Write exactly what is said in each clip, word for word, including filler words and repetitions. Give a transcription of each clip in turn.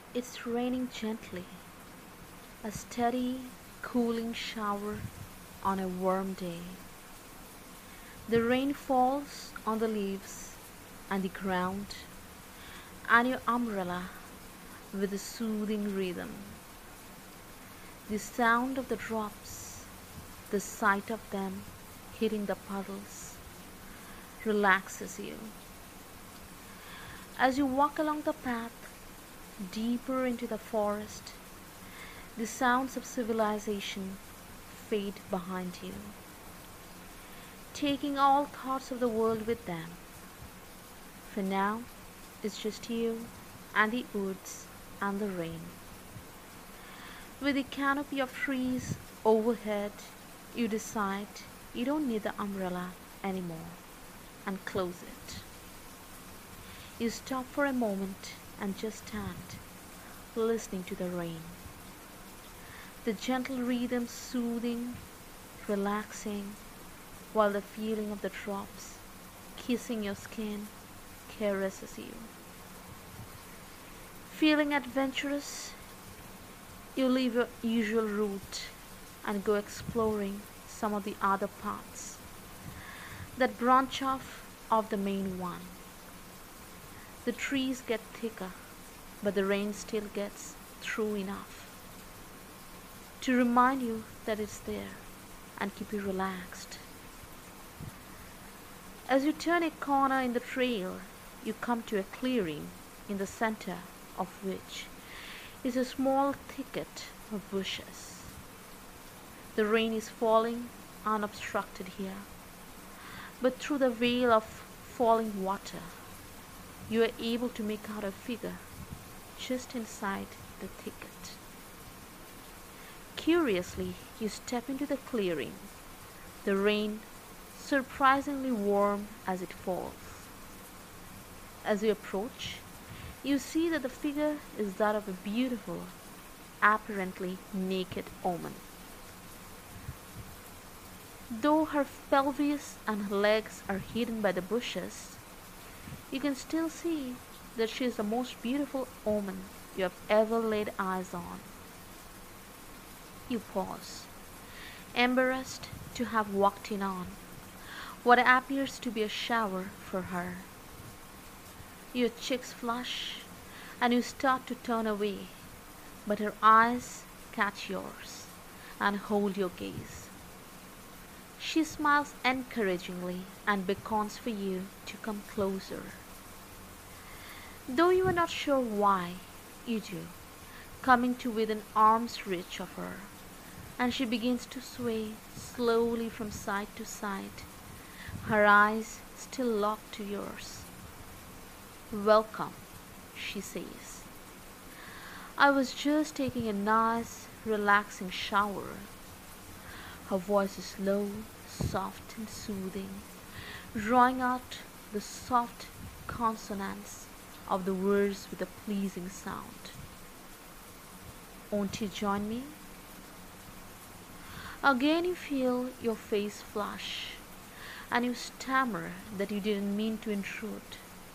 It's raining gently, a steady, cooling shower on a warm day. The rain falls on the leaves and the ground and your umbrella with a soothing rhythm. The sound of the drops, the sight of them hitting the puddles, relaxes you. As you walk along the path deeper into the forest, the sounds of civilization fade behind you, taking all thoughts of the world with them. For now, it's just you and the woods and the rain. With the canopy of trees overhead, you decide you don't need the umbrella anymore and close it. You stop for a moment and just stand, listening to the rain. The gentle rhythm soothing, relaxing, while the feeling of the drops kissing your skin caresses you. Feeling adventurous, you leave your usual route and go exploring some of the other paths that branch off of the main one. The trees get thicker, but the rain still gets through enough to remind you that it's there and keep you relaxed. As you turn a corner in the trail, you come to a clearing in the center of which is a small thicket of bushes. The rain is falling unobstructed here, but through the veil of falling water, you are able to make out a figure just inside the thicket. Curiously, you step into the clearing, the rain surprisingly warm as it falls. As you approach, you see that the figure is that of a beautiful, apparently naked woman. Though her pelvis and legs are hidden by the bushes, you can still see that she is the most beautiful woman you have ever laid eyes on. You pause, embarrassed to have walked in on what appears to be a shower for her. Your cheeks flush and you start to turn away, but her eyes catch yours and hold your gaze. She smiles encouragingly and beckons for you to come closer. Though you are not sure why, you do, coming to within arm's reach of her, and she begins to sway slowly from side to side, her eyes still locked to yours. "Welcome," she says. "I was just taking a nice, relaxing shower." Her voice is low, soft, and soothing, drawing out the soft consonants of the words with a pleasing sound. "Won't you join me?" Again you feel your face flush, and you stammer that you didn't mean to intrude.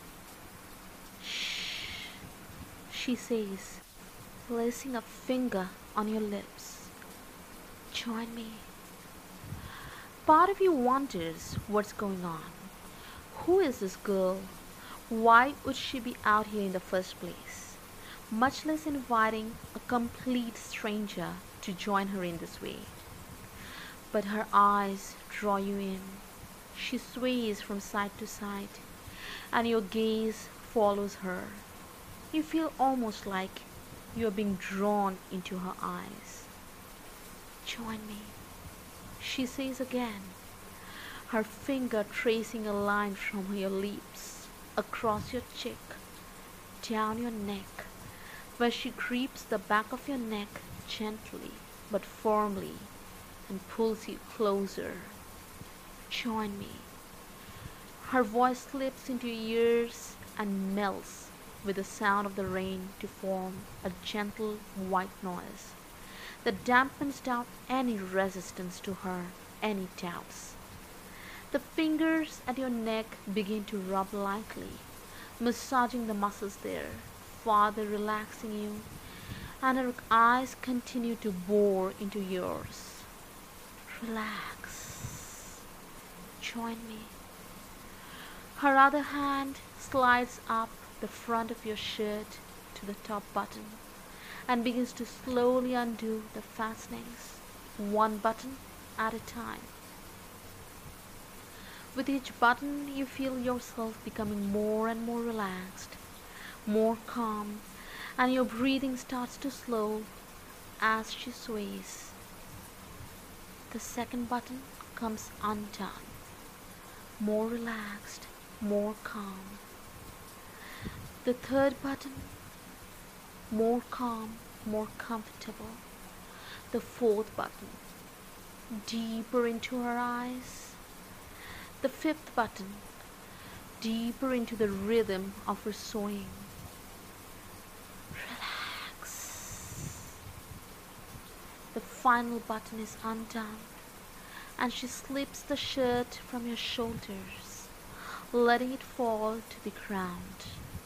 "Shh," she says, placing a finger on your lips. "Join me." Part of you wonders what's going on. Who is this girl? Why would she be out here in the first place? Much less inviting a complete stranger to join her in this way. But her eyes draw you in. She sways from side to side, and your gaze follows her. You feel almost like you are being drawn into her eyes. "Join me," she says again, her finger tracing a line from your lips, across your cheek, down your neck, where she grips the back of your neck gently but firmly and pulls you closer. "Join me." Her voice slips into your ears and melts with the sound of the rain to form a gentle white noise that dampens down any resistance to her, any doubts. The fingers at your neck begin to rub lightly, massaging the muscles there, farther relaxing you, and her eyes continue to bore into yours. Relax. Join me. Her other hand slides up the front of your shirt to the top button and begins to slowly undo the fastenings, one button at a time. With each button, you feel yourself becoming more and more relaxed, more calm, and your breathing starts to slow as she sways. The second button comes undone, more relaxed, more calm. The third button, more calm, more comfortable. The fourth button, deeper into her eyes. The fifth button, deeper into the rhythm of her swaying. Relax. The final button is undone, and she slips the shirt from your shoulders, letting it fall to the ground.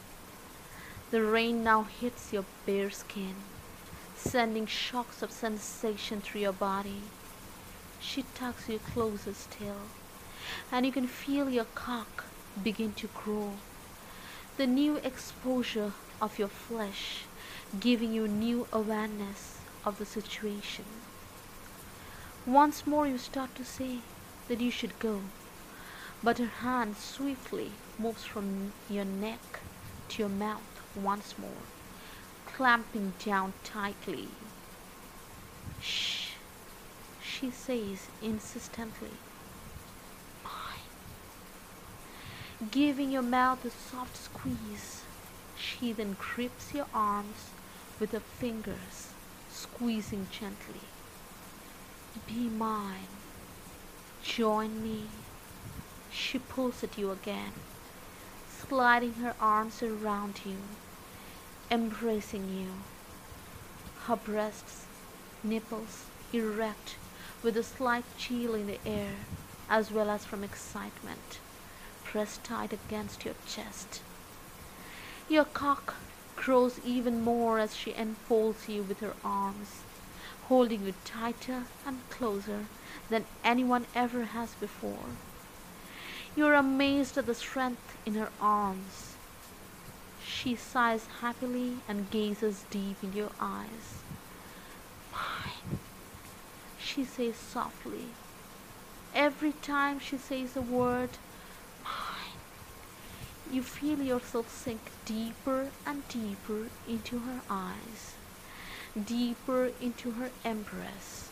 The rain now hits your bare skin, sending shocks of sensation through your body. She tugs you closer still, and you can feel your cock begin to grow. The new exposure of your flesh giving you new awareness of the situation. Once more you start to say that you should go, but her hand swiftly moves from your neck to your mouth once more, clamping down tightly. Shh, she says insistently. Mine. Giving your mouth a soft squeeze, she then grips your arms with her fingers, squeezing gently. Be mine. Join me. She pulls at you again, sliding her arms around you, embracing you. Her breasts, nipples erect with a slight chill in the air, as well as from excitement, pressed tight against your chest. Your cock grows even more as she enfolds you with her arms, holding you tighter and closer than anyone ever has before. You are amazed at the strength in her arms. She sighs happily and gazes deep into your eyes. Mine, she says softly. Every time she says the word mine, you feel yourself sink deeper and deeper into her eyes, deeper into her embrace.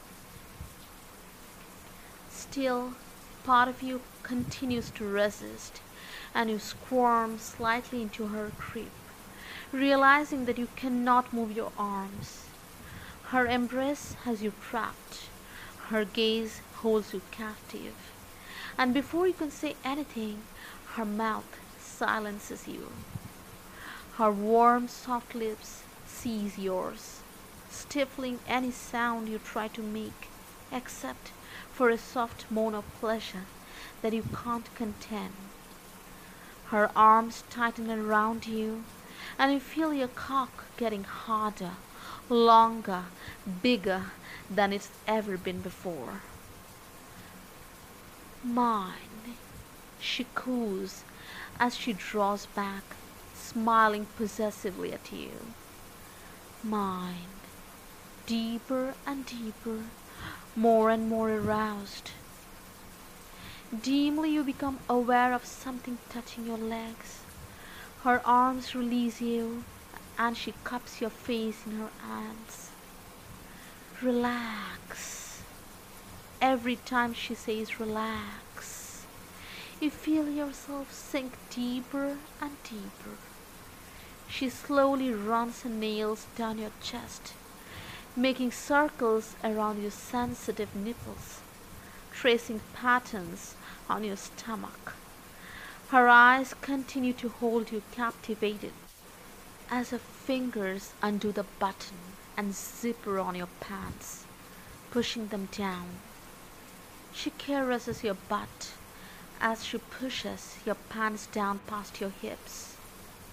Still, part of you continues to resist, and you squirm slightly into her grip, realizing that you cannot move your arms. Her embrace has you trapped, her gaze holds you captive, and before you can say anything, her mouth silences you. Her warm, soft lips seize yours, stifling any sound you try to make, except for a soft moan of pleasure that you can't contain. Her arms tighten around you, and you feel your cock getting harder, longer, bigger than it's ever been before. Mine, she coos as she draws back, smiling possessively at you. Mine, deeper and deeper, more and more aroused. Dimly you become aware of something touching your legs. Her arms release you, and she cups your face in her hands. Relax. Every time she says relax, you feel yourself sink deeper and deeper. She slowly runs her nails down your chest, making circles around your sensitive nipples, tracing patterns on your stomach. Her eyes continue to hold you captivated as her fingers undo the button and zipper on your pants, pushing them down. She caresses your butt as she pushes your pants down past your hips.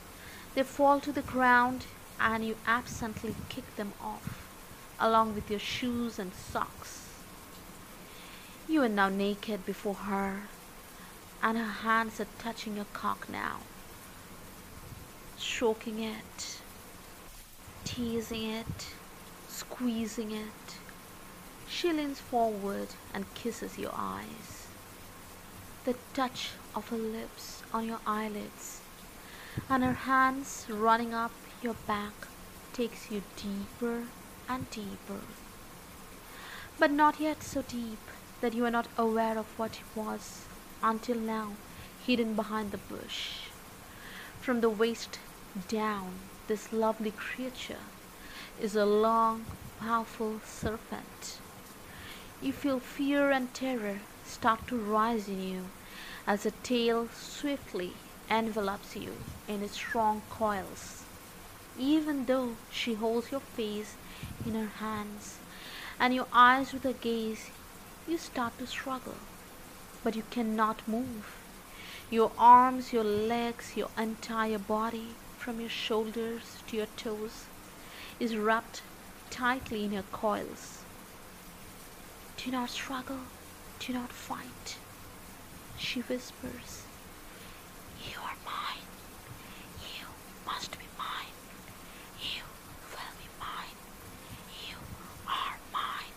They fall to the ground and you absently kick them off, along with your shoes and socks. You are now naked before her, and her hands are touching your cock now, stroking it, teasing it, squeezing it. She leans forward and kisses your eyes. The touch of her lips on your eyelids and her hands running up your back takes you deeper and deeper, but not yet so deep that you are not aware of what it was until now hidden behind the bush. From the waist down, this lovely creature is a long, powerful serpent. You feel fear and terror start to rise in you as the tail swiftly envelops you in its strong coils. Even though she holds your face in her hands and your eyes with her gaze, you start to struggle, but you cannot move. Your arms, your legs, your entire body, from your shoulders to your toes, is wrapped tightly in her coils. Do not struggle, do not fight, she whispers. You are mine. You must be mine. You will be mine. You are mine.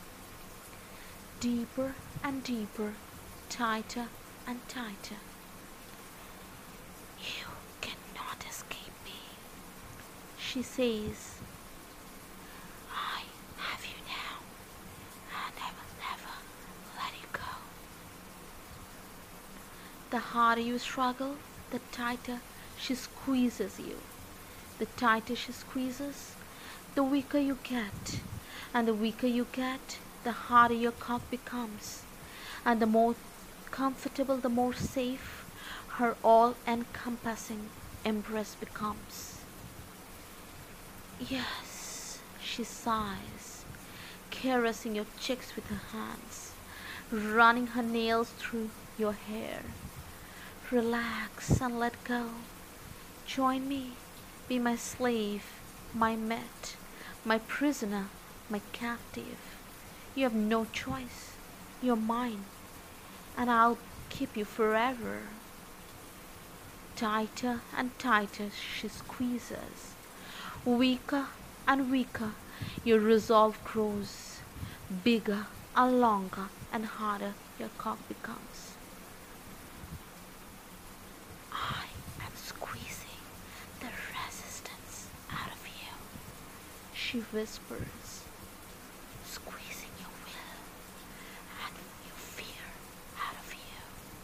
Deeper and deeper, tighter and tighter. You cannot escape me, she says. I have you now, and I will never let you go. The harder you struggle, the tighter she squeezes you. The tighter she squeezes, the weaker you get. And the weaker you get, the harder your cock becomes. And the more comfortable, the more safe her all-encompassing embrace becomes. Yes, she sighs, caressing your cheeks with her hands, running her nails through your hair. Relax and let go. Join me, be my slave, my mate, my prisoner, my captive. You have no choice. You're mine, and I'll keep you forever. Tighter and tighter she squeezes. Weaker and weaker your resolve grows. Bigger and longer and harder your cock becomes. I am squeezing the resistance out of you, she whispers, squeezing your will and your fear out of you.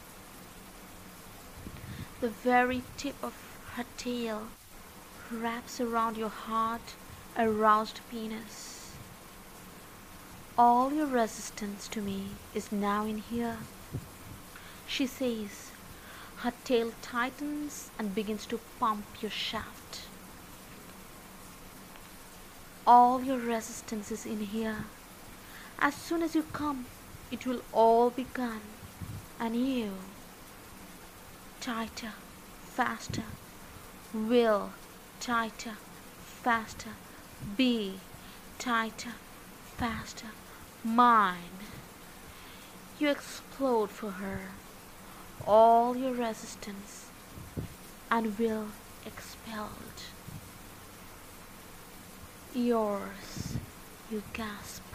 The very tip of her tail wraps around your hard, aroused penis. All your resistance to me is now in here, she says. Her tail tightens and begins to pump your shaft. All your resistance is in here. As soon as you come, it will all be gone. And you, tighter, faster, will, tighter, faster, be, tighter, faster, mine. You explode for her. All your resistance and will expelled. Yours, you gasp.